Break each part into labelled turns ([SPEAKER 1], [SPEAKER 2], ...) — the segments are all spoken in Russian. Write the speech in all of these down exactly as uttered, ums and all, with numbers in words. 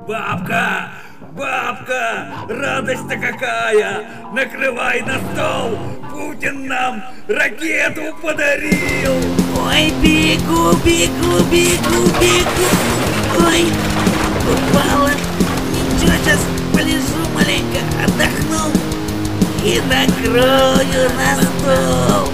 [SPEAKER 1] Бабка! Бабка! Радость-то какая! Накрывай на стол! Путин нам ракету подарил!
[SPEAKER 2] Ой, бегу, бегу, бегу, бегу! Ой, упала! Ничего, сейчас полежу маленько, отдохну и накрою на стол!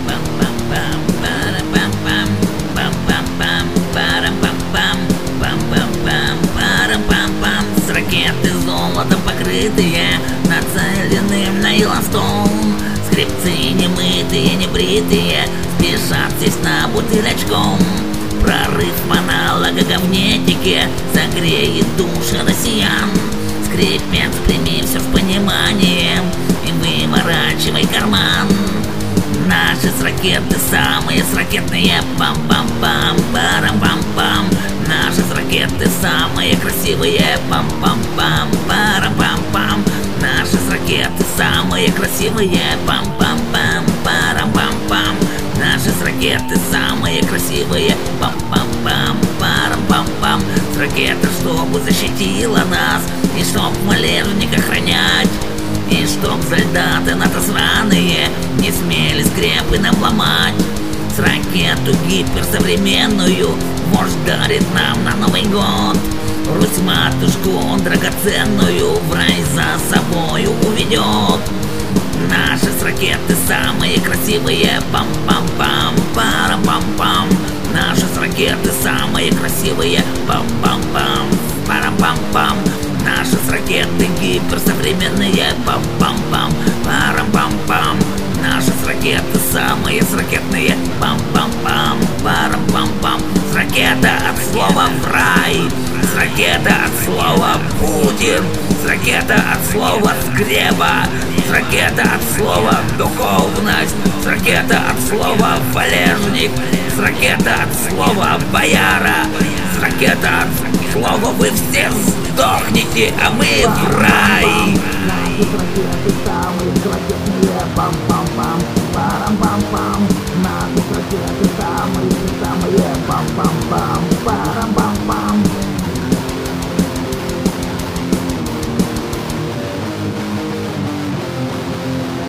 [SPEAKER 2] С ракеты золотом покрытые, нацеленным на Еланстон. Скрипцы немытые, небритые, спешат сесть на бутылочком. Прорыв монолога говнетики согреет души россиян. Скрипец, прими все в понимание и выворачивай карман. Наши с ракеты самые с ракетные, пам-пам-пам, парам-пам-пам. Наши с ракеты самые красивые, пам-пам-пам, парам-пам-пам. Наши с ракеты самые красивые, пам-пам-пам, парам-пам-пам. Наши с ракеты самые красивые, пам-пам-пам, парам-пам-пам. С ракеты, чтобы защитила нас, и чтоб малежник охранять, и чтоб солдаты натосраные не смели скрепы нам ломать. С ракету гиперсовременную вождь дарит нам на Новый год. Русь-матушку драгоценную в рай за собою уведет. Наши с ракеты самые красивые, пам-пам-пам, парам-пам-пам. Наши с ракеты самые красивые, пам-пам-пам, парам-пам-пам. Наши с ракеты гиперсовременные, пам-пам-пам, парам-пам-пам. Наши с ракеты самые с ракетные, пам-пам-пам, парам-пам-пам. С ракета от слова в рай, с ракета от слова Путин, с ракета от слова скреба, с ракета от слова духовность, с ракета от слова валежник, с ракета от слова бояра, с ракета от слова вы все сдохнете, а мы в рай.
[SPEAKER 3] Наши с ракеты самые красивые.